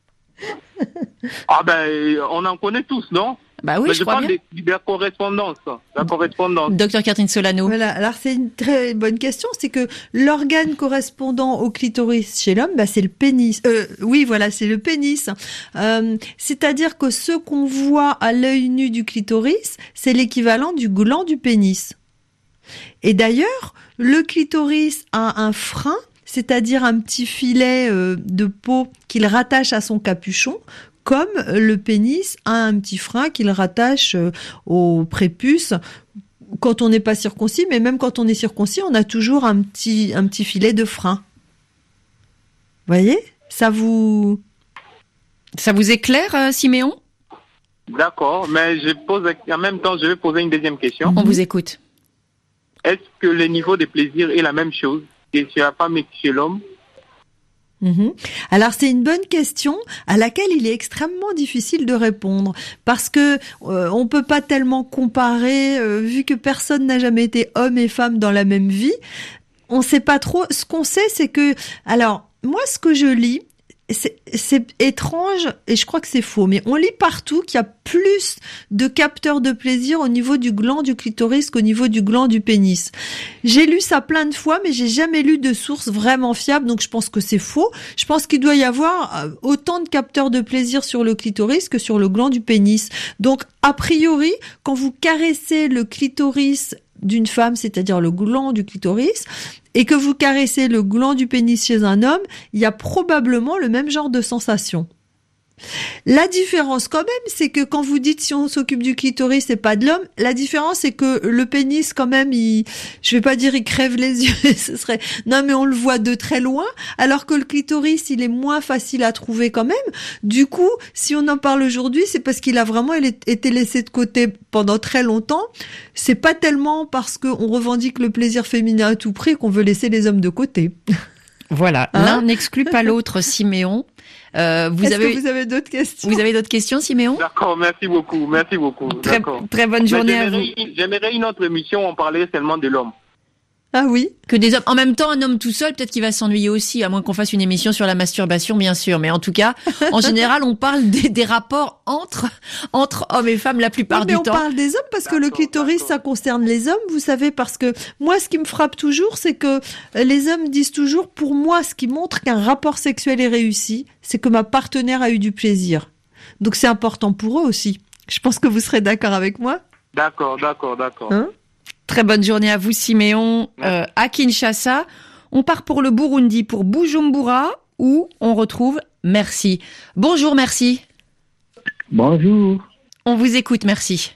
Speaker 11: Ah ben, on en connaît tous, non?
Speaker 3: Bah oui,
Speaker 11: mais
Speaker 3: je,
Speaker 11: je
Speaker 3: crois
Speaker 11: parle
Speaker 3: bien.
Speaker 11: de, de la correspondance, la correspondance.
Speaker 3: Docteur Catherine Solano.
Speaker 4: Voilà, alors c'est une très bonne question, c'est que l'organe correspondant au clitoris chez l'homme, bah c'est le pénis. Euh, oui, voilà, c'est le pénis. Euh, c'est-à-dire que ce qu'on voit à l'œil nu du clitoris, c'est l'équivalent du gland du pénis. Et d'ailleurs, le clitoris a un frein, c'est-à-dire un petit filet euh, de peau qu'il rattache à son capuchon, comme le pénis a un petit frein qu'il rattache euh, au prépuce quand on n'est pas circoncis, mais même quand on est circoncis, on a toujours un petit, un petit filet de frein. Vous voyez ? Ça vous...
Speaker 3: Ça vous éclaire, euh, Siméon ?
Speaker 11: D'accord, mais je pose, en même temps, je vais poser une deuxième question.
Speaker 3: On vous écoute.
Speaker 11: Est-ce que le niveau de plaisir est la même chose chez la femme et chez l'homme?
Speaker 4: Mmh. Alors c'est une bonne question à laquelle il est extrêmement difficile de répondre parce que euh, on peut pas tellement comparer euh, vu que personne n'a jamais été homme et femme dans la même vie. On sait pas trop. Ce qu'on sait, c'est que alors moi ce que je lis, c'est, c'est étrange et je crois que c'est faux, mais on lit partout qu'il y a plus de capteurs de plaisir au niveau du gland du clitoris qu'au niveau du gland du pénis. J'ai lu ça plein de fois, mais j'ai jamais lu de source vraiment fiable, donc je pense que c'est faux. Je pense qu'il doit y avoir autant de capteurs de plaisir sur le clitoris que sur le gland du pénis. Donc, a priori, quand vous caressez le clitoris d'une femme, c'est-à-dire le gland du clitoris, et que vous caressez le gland du pénis chez un homme, il y a probablement le même genre de sensation. La différence quand même, c'est que quand vous dites si on s'occupe du clitoris, c'est pas de l'homme, la différence c'est que le pénis quand même, il, je vais pas dire il crève les yeux, ce serait, non mais on le voit de très loin, alors que le clitoris il est moins facile à trouver quand même. Du coup, si on en parle aujourd'hui, c'est parce qu'il a vraiment été laissé de côté pendant très longtemps. C'est pas tellement parce qu'on revendique le plaisir féminin à tout prix qu'on veut laisser les hommes de côté.
Speaker 3: Voilà, hein? L'un n'exclut pas l'autre, Siméon. Euh, vous
Speaker 4: Est-ce
Speaker 3: avez,
Speaker 4: que vous avez d'autres questions?
Speaker 3: Vous avez d'autres questions, Siméon?
Speaker 11: D'accord, merci beaucoup, merci beaucoup.
Speaker 3: Très, très bonne journée à vous.
Speaker 11: J'aimerais une autre émission où on parlait seulement de l'homme.
Speaker 4: Ah oui?
Speaker 3: Que des hommes. En même temps, un homme tout seul, peut-être qu'il va s'ennuyer aussi, à moins qu'on fasse une émission sur la masturbation, bien sûr. Mais en tout cas, en général, on parle des, des rapports entre, entre hommes et femmes la plupart
Speaker 4: oui, mais
Speaker 3: du
Speaker 4: on
Speaker 3: temps.
Speaker 4: On parle des hommes parce que le clitoris, ça concerne les hommes, vous savez, parce que moi, ce qui me frappe toujours, c'est que les hommes disent toujours, pour moi, ce qui montre qu'un rapport sexuel est réussi, c'est que ma partenaire a eu du plaisir. Donc c'est important pour eux aussi. Je pense que vous serez d'accord avec moi.
Speaker 11: D'accord, d'accord, d'accord.
Speaker 4: Hein?
Speaker 3: Très bonne journée à vous, Siméon. Euh, à Kinshasa, on part pour le Burundi, pour Bujumbura, où on retrouve Merci. Bonjour, Merci.
Speaker 12: Bonjour.
Speaker 3: On vous écoute, Merci.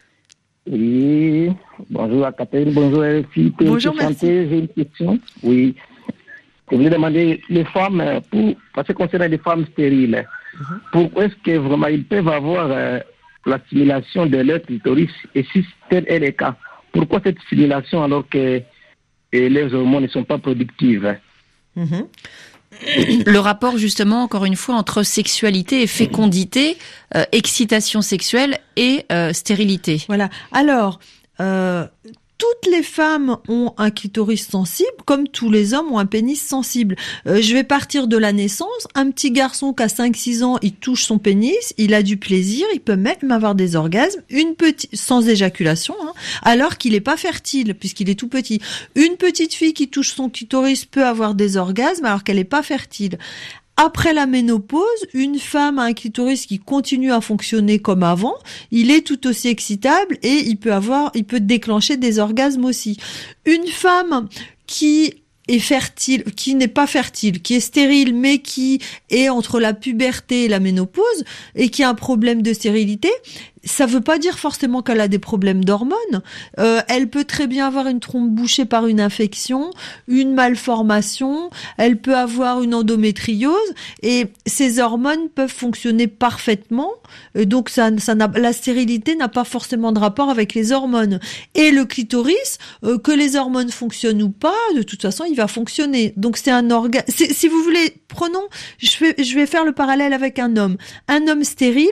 Speaker 12: Oui, bonjour à Catherine, bonjour à R F I.
Speaker 4: Bonjour, Merci.
Speaker 12: J'ai une question. Oui. Je voulais demander, les femmes, pour, parce que concernant les femmes stériles, uh-huh. pourquoi est-ce que vraiment ils peuvent avoir euh, la stimulation de leur clitoris et si tel est le cas, pourquoi cette stimulation alors que et les hormones ne sont pas productives?
Speaker 4: Mmh.
Speaker 3: le rapport justement, encore une fois, entre sexualité et fécondité, euh, excitation sexuelle et euh, stérilité.
Speaker 4: Voilà. Alors, euh, toutes les femmes ont un clitoris sensible, comme tous les hommes ont un pénis sensible. Euh, je vais partir de la naissance. Un petit garçon qui a cinq six ans, il touche son pénis, il a du plaisir, il peut même avoir des orgasmes, une petite, sans éjaculation, hein, alors qu'il n'est pas fertile, puisqu'il est tout petit. Une petite fille qui touche son clitoris peut avoir des orgasmes, alors qu'elle n'est pas fertile. Après la ménopause, une femme a un clitoris qui continue à fonctionner comme avant, il est tout aussi excitable et il peut avoir, il peut déclencher des orgasmes aussi. Une femme qui est fertile, qui n'est pas fertile, qui est stérile, mais qui est entre la puberté et la ménopause et qui a un problème de stérilité, ça veut pas dire forcément qu'elle a des problèmes d'hormones. Euh, elle peut très bien avoir une trompe bouchée par une infection, une malformation, elle peut avoir une endométriose et ces hormones peuvent fonctionner parfaitement. Et donc ça, ça n'a, la stérilité n'a pas forcément de rapport avec les hormones. Et le clitoris, euh, que les hormones fonctionnent ou pas, de toute façon, il va fonctionner. Donc c'est un organe. Si vous voulez, prenons, je vais, je vais faire le parallèle avec un homme. Un homme stérile,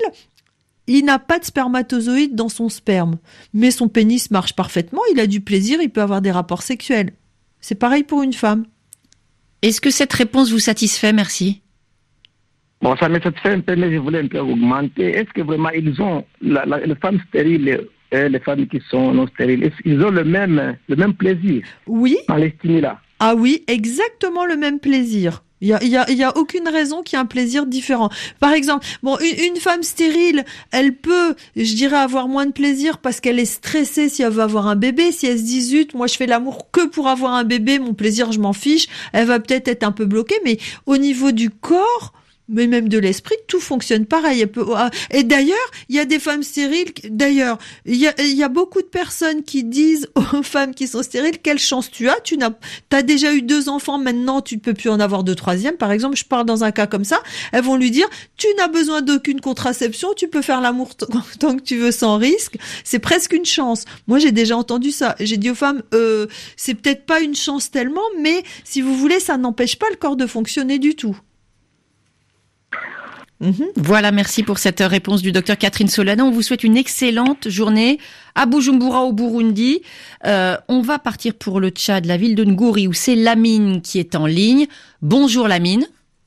Speaker 4: il n'a pas de spermatozoïdes dans son sperme, mais son pénis marche parfaitement, il a du plaisir, il peut avoir des rapports sexuels. C'est pareil pour une femme.
Speaker 3: Est-ce que cette réponse vous satisfait? Merci.
Speaker 12: Bon, ça me satisfait un peu, mais je voulais un peu augmenter. Est-ce que vraiment ils ont, la, la, les femmes stériles et les femmes qui sont non stériles, ils ont le même, le même plaisir?
Speaker 4: Oui.
Speaker 12: En les stimulant?
Speaker 4: Ah oui, exactement le même plaisir. Il y a, il y a, il y a aucune raison qu'il y ait un plaisir différent. Par exemple, bon, une, une femme stérile, elle peut, je dirais, avoir moins de plaisir parce qu'elle est stressée si elle veut avoir un bébé. Si elle se dit, zut, moi je fais l'amour que pour avoir un bébé, mon plaisir, je m'en fiche. Elle va peut-être être un peu bloquée, mais au niveau du corps, mais même de l'esprit, tout fonctionne pareil. Et d'ailleurs, il y a des femmes stériles, d'ailleurs, il y a, il y a beaucoup de personnes qui disent aux femmes qui sont stériles, quelle chance tu as, tu n'as, t'as déjà eu deux enfants, maintenant tu ne peux plus en avoir de troisième. Par exemple, je parle dans un cas comme ça, elles vont lui dire, tu n'as besoin d'aucune contraception, tu peux faire l'amour t- tant que tu veux sans risque. C'est presque une chance. Moi, j'ai déjà entendu ça. J'ai dit aux femmes, euh, c'est peut-être pas une chance tellement, mais si vous voulez, ça n'empêche pas le corps de fonctionner du tout.
Speaker 3: Mmh. Voilà, merci pour cette réponse du docteur Catherine Solano. On vous souhaite une excellente journée à Bujumbura au Burundi. Euh, on va partir pour le Tchad, la ville de Ngouri, où c'est Lamine qui est en ligne. Bonjour Lamine.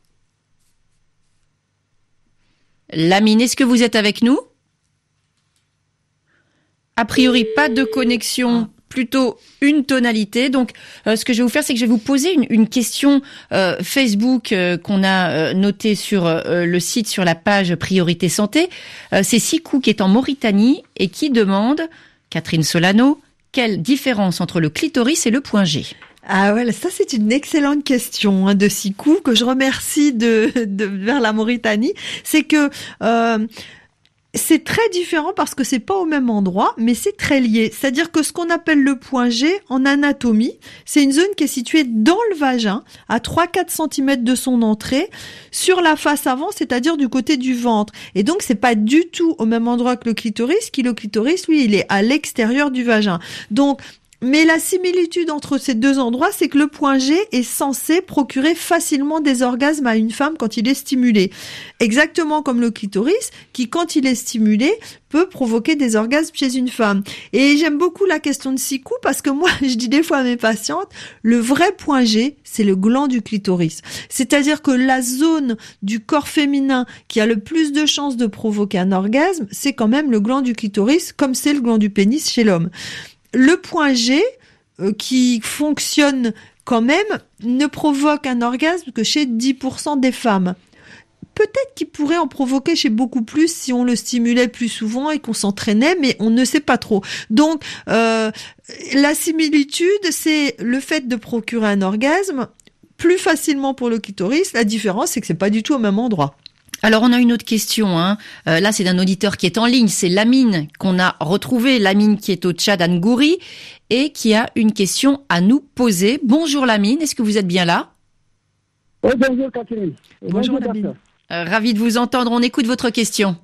Speaker 3: Lamine, est-ce que vous êtes avec nous? A priori, pas de connexion. Plutôt une tonalité. Donc, euh, ce que je vais vous faire, c'est que je vais vous poser une, une question euh, Facebook euh, qu'on a euh, notée sur euh, le site, sur la page Priorité Santé. Euh, c'est Sikou qui est en Mauritanie et qui demande, Catherine Solano, quelle différence entre le clitoris et le point G?
Speaker 4: Ah ouais, ça c'est une excellente question hein, de Sikou que je remercie de, de vers la Mauritanie. C'est que euh, c'est très différent parce que c'est pas au même endroit, mais c'est très lié. C'est-à-dire que ce qu'on appelle le point G en anatomie, c'est une zone qui est située dans le vagin, à trois à quatre centimètres de son entrée, sur la face avant, c'est-à-dire du côté du ventre. Et donc, c'est pas du tout au même endroit que le clitoris, qui le clitoris, lui, il est à l'extérieur du vagin. Donc, mais la similitude entre ces deux endroits, c'est que le point G est censé procurer facilement des orgasmes à une femme quand il est stimulé. Exactement comme le clitoris, qui quand il est stimulé, peut provoquer des orgasmes chez une femme. Et j'aime beaucoup la question de Sikou parce que moi, je dis des fois à mes patientes, le vrai point G, c'est le gland du clitoris. C'est-à-dire que la zone du corps féminin qui a le plus de chances de provoquer un orgasme, c'est quand même le gland du clitoris, comme c'est le gland du pénis chez l'homme. Le point G, euh, qui fonctionne quand même, ne provoque un orgasme que chez dix pour cent des femmes. Peut-être qu'il pourrait en provoquer chez beaucoup plus si on le stimulait plus souvent et qu'on s'entraînait, mais on ne sait pas trop. Donc, euh, la similitude, c'est le fait de procurer un orgasme plus facilement pour le clitoris. La différence, c'est que c'est pas du tout au même endroit.
Speaker 3: Alors, on a une autre question. Hein. Euh, là, c'est d'un auditeur qui est en ligne. C'est Lamine qu'on a retrouvé. Lamine qui est au Tchad, à Ngouri, et qui a une question à nous poser. Bonjour Lamine, est-ce que vous êtes bien là?
Speaker 13: Oui, bonjour Catherine.
Speaker 4: Bonjour, bonjour Lamine.
Speaker 3: Euh, ravi de vous entendre. On écoute votre question.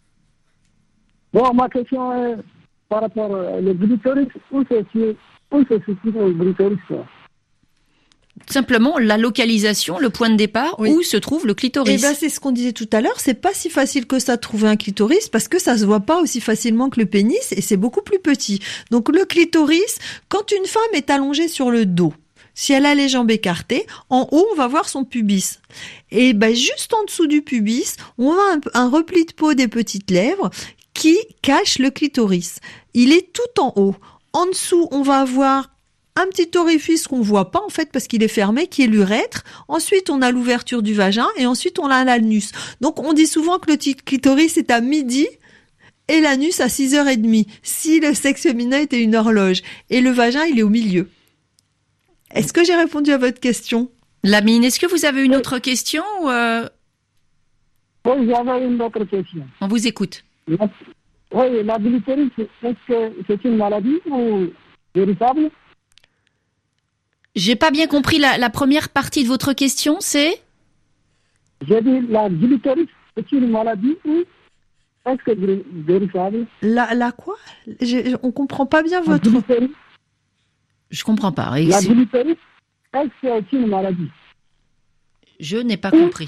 Speaker 13: Bon, ma question est par rapport au clitoris. Où se situe le clitoris?
Speaker 3: simplement la localisation, le point de départ oui. où se trouve le clitoris.
Speaker 4: Eh ben, c'est ce qu'on disait tout à l'heure, c'est pas si facile que ça de trouver un clitoris parce que ça se voit pas aussi facilement que le pénis et c'est beaucoup plus petit. Donc le clitoris, quand une femme est allongée sur le dos, si elle a les jambes écartées, en haut, on va voir son pubis. Et ben, juste en dessous du pubis, on a un, un repli de peau des petites lèvres qui cache le clitoris. Il est tout en haut. En dessous, on va avoir un petit orifice qu'on voit pas, en fait, parce qu'il est fermé, qui est l'urètre. Ensuite, on a l'ouverture du vagin et ensuite, on a l'anus. Donc, on dit souvent que le clitoris est à midi et l'anus à six heures trente, si le sexe féminin était une horloge. Et le vagin, il est au milieu. Est-ce que j'ai répondu à votre question?
Speaker 3: Lamine, est-ce que vous avez une autre question ou euh...
Speaker 13: Oui, j'avais une autre question.
Speaker 3: On vous écoute.
Speaker 13: La... Oui, la glycérie, est-ce que c'est une maladie ou véritable?
Speaker 3: J'ai pas bien compris la, la première partie de votre question, c'est?
Speaker 13: J'ai dit la glycérie, c'est une maladie ou est-ce que c'est véritable?
Speaker 4: La, la quoi? J'ai, on comprend pas bien votre...
Speaker 13: La
Speaker 3: Je comprends pas.
Speaker 13: La glycérie, est-ce que c'est une maladie?
Speaker 3: Je n'ai pas compris.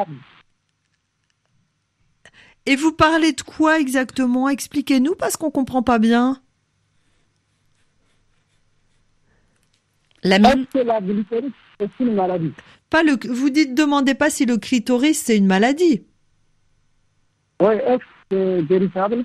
Speaker 4: Et vous parlez de quoi exactement? Expliquez-nous parce qu'on comprend pas bien.
Speaker 3: La mine...
Speaker 13: Est-ce que la glycérie, c'est une maladie?
Speaker 4: Pas le... Vous dites, demandez pas si le clitoris, c'est une maladie.
Speaker 13: Oui, est-ce que c'est véritable?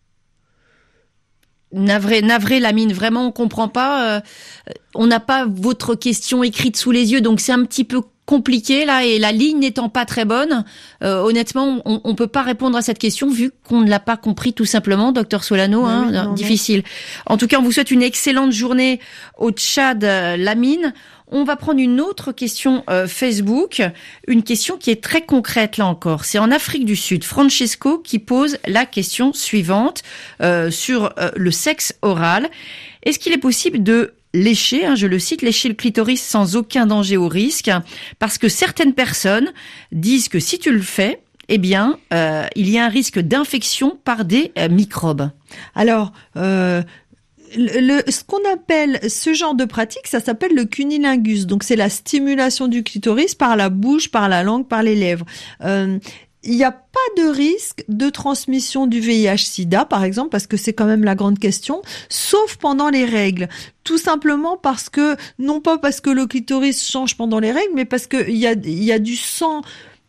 Speaker 3: Navré, navré, Lamine, vraiment, on comprend pas. Euh, on n'a pas votre question écrite sous les yeux, donc c'est un petit peu compliqué là, et la ligne n'étant pas très bonne, euh, honnêtement, on, on peut pas répondre à cette question vu qu'on ne l'a pas compris tout simplement, docteur Solano.
Speaker 4: Oui,
Speaker 3: hein,
Speaker 4: non,
Speaker 3: difficile. Non. En tout cas, on vous souhaite une excellente journée au Tchad, euh, Lamine. On va prendre une autre question euh, Facebook, une question qui est très concrète là encore. C'est en Afrique du Sud, Francesco qui pose la question suivante euh, sur euh, le sexe oral. Est-ce qu'il est possible de lécher, hein, je le cite, lécher le clitoris sans aucun danger ou risque? Parce que certaines personnes disent que si tu le fais, eh bien, euh, il y a un risque d'infection par des euh, microbes.
Speaker 4: Alors, euh, Le, le, ce qu'on appelle ce genre de pratique, ça s'appelle le cunnilingus. Donc, c'est la stimulation du clitoris par la bouche, par la langue, par les lèvres. Euh, il n'y a pas de risque de transmission du V I H sida, par exemple, parce que c'est quand même la grande question, sauf pendant les règles. Tout simplement parce que, non pas parce que le clitoris change pendant les règles, mais parce qu'il y a, il y a du sang,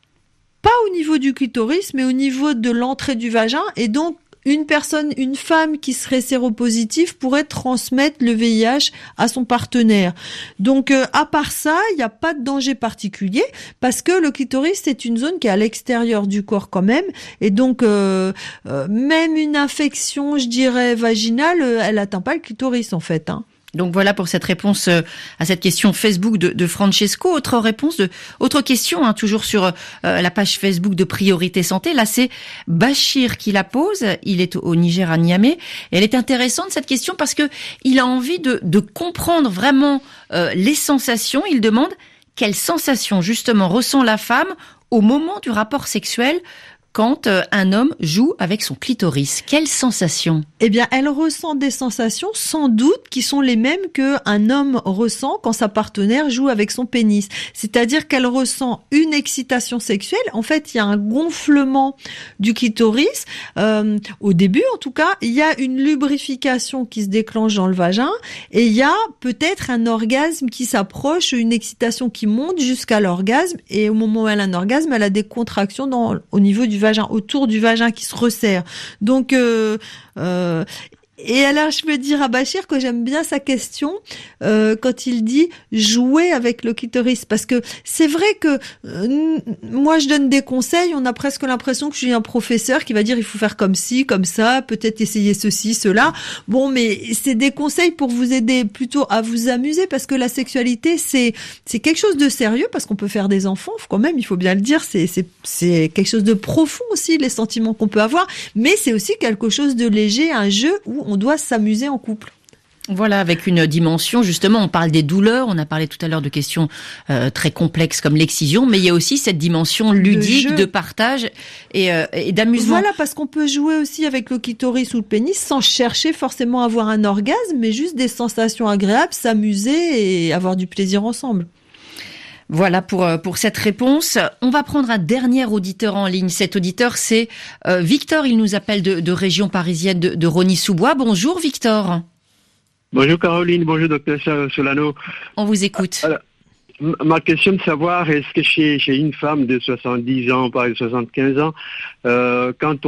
Speaker 4: pas au niveau du clitoris, mais au niveau de l'entrée du vagin, et donc, une personne, une femme qui serait séropositive pourrait transmettre le V I H à son partenaire. Donc, euh, à part ça, il n'y a pas de danger particulier parce que le clitoris, c'est une zone qui est à l'extérieur du corps quand même. Et donc, euh, euh, même une infection, je dirais, vaginale, euh, elle n'atteint pas le clitoris en fait, hein.
Speaker 3: Donc voilà pour cette réponse à cette question Facebook de, de Francesco. Autre réponse, de, autre question, hein, toujours sur euh, la page Facebook de Priorité Santé. Là, c'est Bachir qui la pose. Il est au Niger, à Niamey. Et elle est intéressante cette question parce que il a envie de, de comprendre vraiment euh, les sensations. Il demande quelles sensations justement ressent la femme au moment du rapport sexuel quand euh, un homme joue avec son clitoris. Quelle sensation?
Speaker 4: Eh bien, elle ressent des sensations sans doute qui sont les mêmes qu'un homme ressent quand sa partenaire joue avec son pénis. C'est-à-dire qu'elle ressent une excitation sexuelle. En fait, il y a un gonflement du clitoris. Euh, au début, en tout cas, il y a une lubrification qui se déclenche dans le vagin et il y a peut-être un orgasme qui s'approche, une excitation qui monte jusqu'à l'orgasme. Et au moment où elle a un orgasme, elle a des contractions dans, au niveau du vagin, autour du vagin qui se resserre. Donc, euh, euh, et alors je veux dire à Bachir que j'aime bien sa question euh, quand il dit jouer avec le clitoris, parce que c'est vrai que euh, moi je donne des conseils, on a presque l'impression que je suis un professeur qui va dire il faut faire comme ci, comme ça, peut-être essayer ceci, cela. Bon, mais c'est des conseils pour vous aider plutôt à vous amuser, parce que la sexualité c'est c'est quelque chose de sérieux, parce qu'on peut faire des enfants quand même, il faut bien le dire, c'est c'est c'est quelque chose de profond aussi, les sentiments qu'on peut avoir, mais c'est aussi quelque chose de léger, un jeu où on doit s'amuser en couple.
Speaker 3: Voilà, avec une dimension, justement, on parle des douleurs, on a parlé tout à l'heure de questions euh, très complexes comme l'excision, mais il y a aussi cette dimension ludique, de, de partage et, euh, et d'amusement.
Speaker 4: Voilà, parce qu'on peut jouer aussi avec le clitoris ou le pénis sans chercher forcément à avoir un orgasme, mais juste des sensations agréables, s'amuser et avoir du plaisir ensemble.
Speaker 3: Voilà pour pour cette réponse. On va prendre un dernier auditeur en ligne. Cet auditeur, c'est euh, Victor. Il nous appelle de, de région parisienne de, de Rosny-sous-Bois. Bonjour Victor.
Speaker 14: Bonjour Caroline, bonjour docteur Solano.
Speaker 3: On vous écoute.
Speaker 14: Alors, ma question de savoir, est-ce que chez, chez une femme de soixante-dix ans, par exemple soixante-quinze ans, euh, quand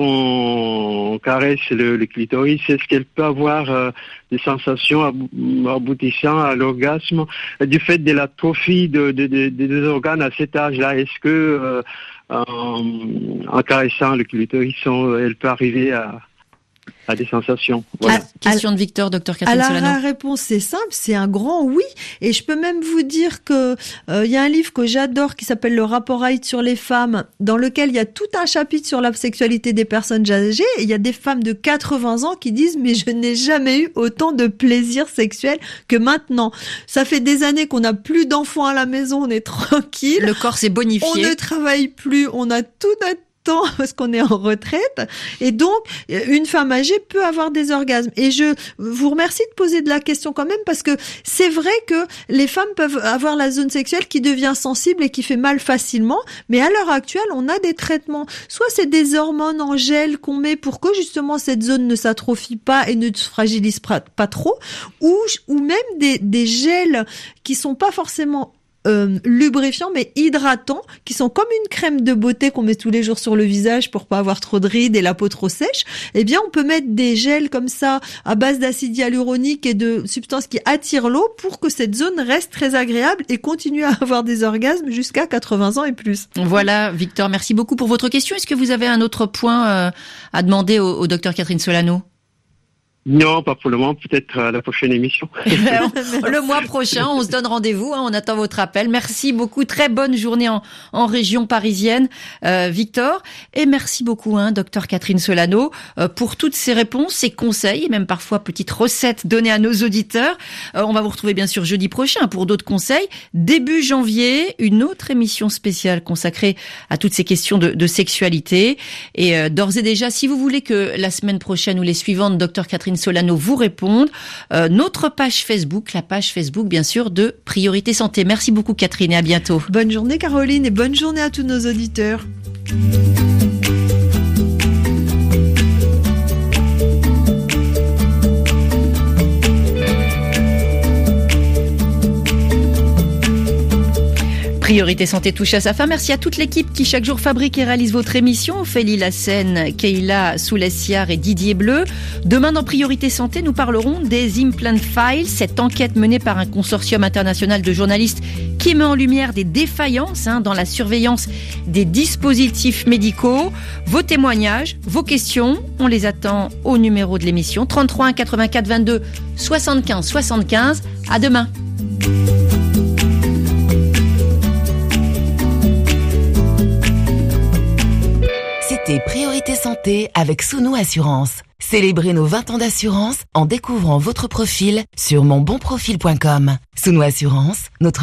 Speaker 14: on caresse le, le clitoris, est-ce qu'elle peut avoir euh, des sensations aboutissant à l'orgasme du fait de l'atrophie de, de, de, de, des organes à cet âge-là? Est-ce que euh, en, en caressant le clitoris, on, elle peut arriver à... à des sensations. Voilà.
Speaker 3: Ah, question de Victor, docteur Catherine
Speaker 4: Alors,
Speaker 3: Solano.
Speaker 4: la réponse c'est simple, c'est un grand oui. Et je peux même vous dire que euh, il y a un livre que j'adore qui s'appelle Le rapport Haidt sur les femmes, dans lequel il y a tout un chapitre sur la sexualité des personnes âgées. Et il y a des femmes de quatre-vingts ans qui disent mais je n'ai jamais eu autant de plaisir sexuel que maintenant. Ça fait des années qu'on n'a plus d'enfants à la maison, on est tranquille.
Speaker 3: Le corps s'est bonifié.
Speaker 4: On ne travaille plus, on a tout notre temps parce qu'on est en retraite et donc une femme âgée peut avoir des orgasmes et je vous remercie de poser de la question quand même parce que c'est vrai que les femmes peuvent avoir la zone sexuelle qui devient sensible et qui fait mal facilement, mais à l'heure actuelle on a des traitements, soit c'est des hormones en gel qu'on met pour que justement cette zone ne s'atrophie pas et ne se fragilise pas, pas trop, ou, ou même des, des gels qui sont pas forcément Euh, lubrifiants mais hydratants qui sont comme une crème de beauté qu'on met tous les jours sur le visage pour pas avoir trop de rides et la peau trop sèche. Eh bien on peut mettre des gels comme ça à base d'acide hyaluronique et de substances qui attirent l'eau pour que cette zone reste très agréable et continue à avoir des orgasmes jusqu'à quatre-vingts ans et plus.
Speaker 3: Voilà Victor, merci beaucoup pour votre question. Est-ce que vous avez un autre point euh, à demander au, au docteur Catherine Solano?
Speaker 14: Non, pas pour le moment, peut-être à la prochaine émission.
Speaker 3: Le mois prochain, on se donne rendez-vous, hein, on attend votre appel. Merci beaucoup, très bonne journée en, en région parisienne, euh, Victor. Et merci beaucoup, hein, docteur Catherine Solano, euh, pour toutes ces réponses, ces conseils, et même parfois petites recettes données à nos auditeurs. Euh, on va vous retrouver bien sûr jeudi prochain pour d'autres conseils. Début janvier, une autre émission spéciale consacrée à toutes ces questions de, de sexualité. Et euh, d'ores et déjà, si vous voulez que la semaine prochaine ou les suivantes, docteur Catherine Solano vous répondent, euh, notre page Facebook, la page Facebook bien sûr de Priorité Santé. Merci beaucoup Catherine et à bientôt.
Speaker 4: Bonne journée Caroline et bonne journée à tous nos auditeurs.
Speaker 3: Priorité Santé touche à sa fin. Merci à toute l'équipe qui chaque jour fabrique et réalise votre émission. Ophélie Lassène, Keila Soulessiard et Didier Bleu. Demain dans Priorité Santé, nous parlerons des Implant Files, cette enquête menée par un consortium international de journalistes qui met en lumière des défaillances hein, dans la surveillance des dispositifs médicaux. Vos témoignages, vos questions, on les attend au numéro de l'émission trente-trois un quatre-vingt-quatre vingt-deux soixante-quinze soixante-quinze. À demain.
Speaker 1: C'était Priorité Santé avec Sounou Assurance. Célébrez nos vingt ans d'assurance en découvrant votre profil sur mon bon profil point com. Sounou Assurance, notre